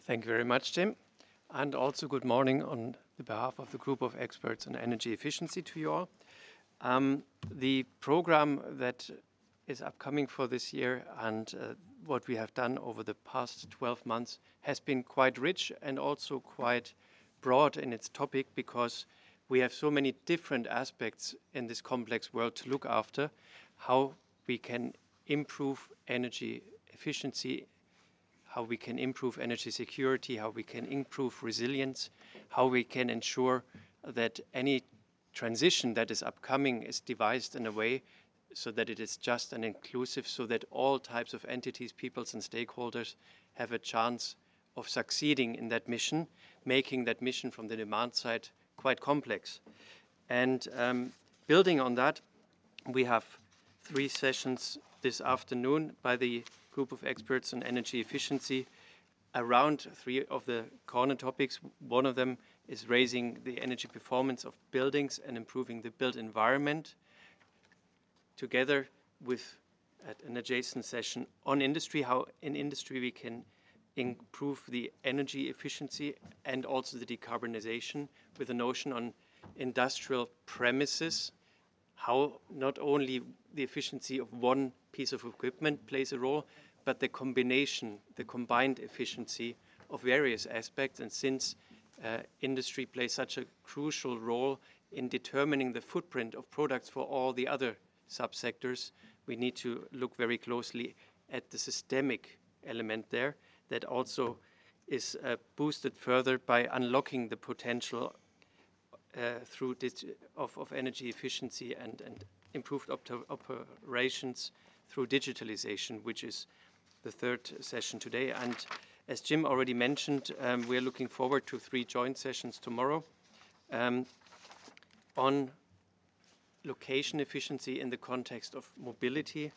Thank you very much, Tim. And also good morning on the behalf of the group of experts on energy efficiency to you all. The program that is upcoming for this year and what we have done over the past 12 months has been quite rich and also quite broad in its topic, because we have so many different aspects in this complex world to look after: how we can improve energy efficiency, how we can improve energy security, how we can improve resilience, how we can ensure that any transition that is upcoming is devised in a way so that it is just and inclusive, so that all types of entities, peoples and stakeholders have a chance of succeeding in that mission, making that mission from the demand side quite complex. And building on that, we have 3 sessions this afternoon by the group of experts on energy efficiency around 3 of the corner topics. One of them is raising the energy performance of buildings and improving the built environment, together with an adjacent session on industry, how in industry we can improve the energy efficiency and also the decarbonization, with a notion on industrial premises, how not only the efficiency of one piece of equipment plays a role, but the combination, the combined efficiency of various aspects. And since industry plays such a crucial role in determining the footprint of products for all the other subsectors, we need to look very closely at the systemic element there that also is boosted further by unlocking the potential through of energy efficiency and improved operations through digitalization, which is the 3rd session today. And as Jim already mentioned, we are looking forward to 3 joint sessions tomorrow on location efficiency in the context of mobility,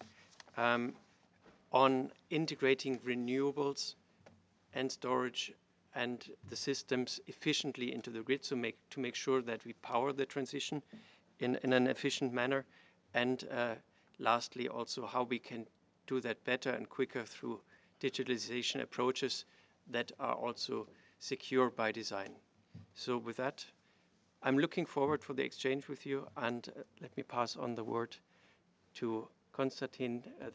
on integrating renewables and storage and the systems efficiently into the grid, to make sure that we power the transition in an efficient manner, and lastly also how we can do that better and quicker through digitalization approaches that are also secure by design. So with that, I'm looking forward for the exchange with you, and let me pass on the word to Konstantin,